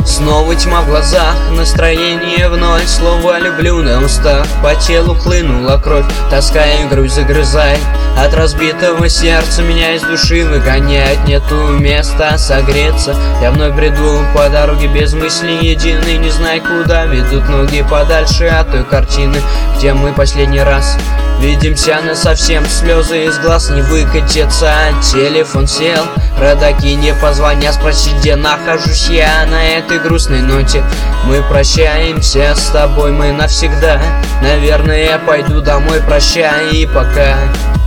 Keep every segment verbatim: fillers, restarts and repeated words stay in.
Снова тьма в глазах, настроение в ноль. Слово люблю на устах, по телу хлынула кровь. Тоска и грусть загрызает, от разбитого сердца меня из души выгоняет. Нету места согреться, я вновь бреду по дороге без мысли единой. Не знаю, куда ведут ноги, подальше от той картины, где мы последний раз видимся насовсем. Слезы из глаз не выкатятся, телефон сел. Родаки не позвонят спросить, где нахожусь я. На этой грустной ноте мы прощаемся с тобой, мы навсегда. Наверное, я пойду домой, прощай и пока.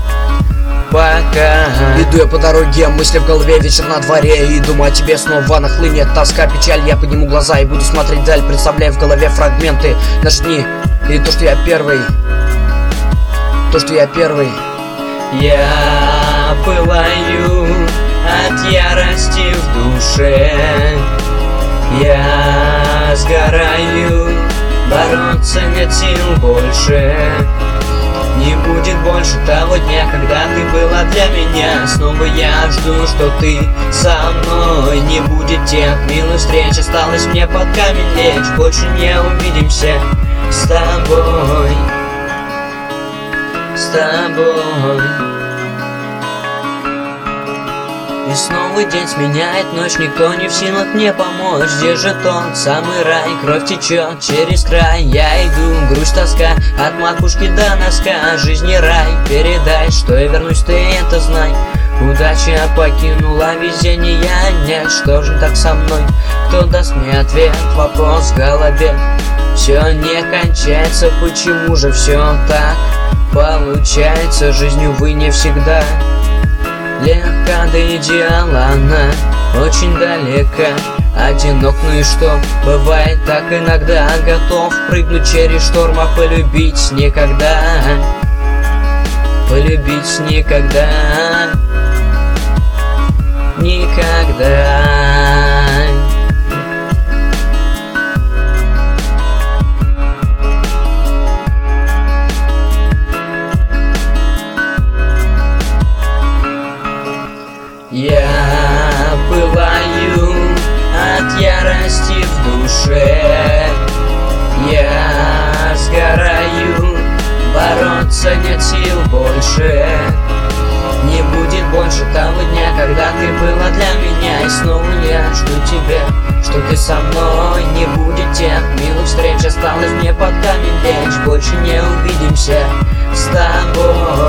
Пока. Иду я по дороге, мысли в голове, вечер на дворе. И думаю о тебе снова нахлынет тоска, печаль. Я подниму глаза и буду смотреть вдаль, представляя в голове фрагменты наши дни. И то, что я первый, то, что я первый. Я пылаю от ярости в душе, я сгораю, бороться нет сил больше. Не будет больше того дня, когда ты была для меня. Снова я жду, что ты со мной. Не будет тех милых встреч, осталось мне под камень лечь. Больше не увидимся с тобой, с тобой. И снова день сменяет ночь, никто не в силах мне помочь. Где же тот самый рай, кровь течет через край. Я иду, грусть, тоска, от макушки до носка. Жизни рай, передай, что я вернусь, ты это знай. Удача покинула, везения нет. Что же так со мной, кто даст мне ответ? Вопрос в голове, все не кончается. Почему же все так получается? Жизнь, увы, не всегда легка, до идеала она очень далека. Одинок, ну и что, бывает так иногда. Готов прыгнуть через шторм, а полюбить никогда. Полюбить никогда. Никогда. Я пылаю от ярости в душе, я сгораю, бороться нет сил больше. Не будет больше того дня, когда ты была для меня. И снова я жду тебя, что ты со мной. Не будет тех милых встреч, осталось мне под камень лечь. Больше не увидимся с тобой.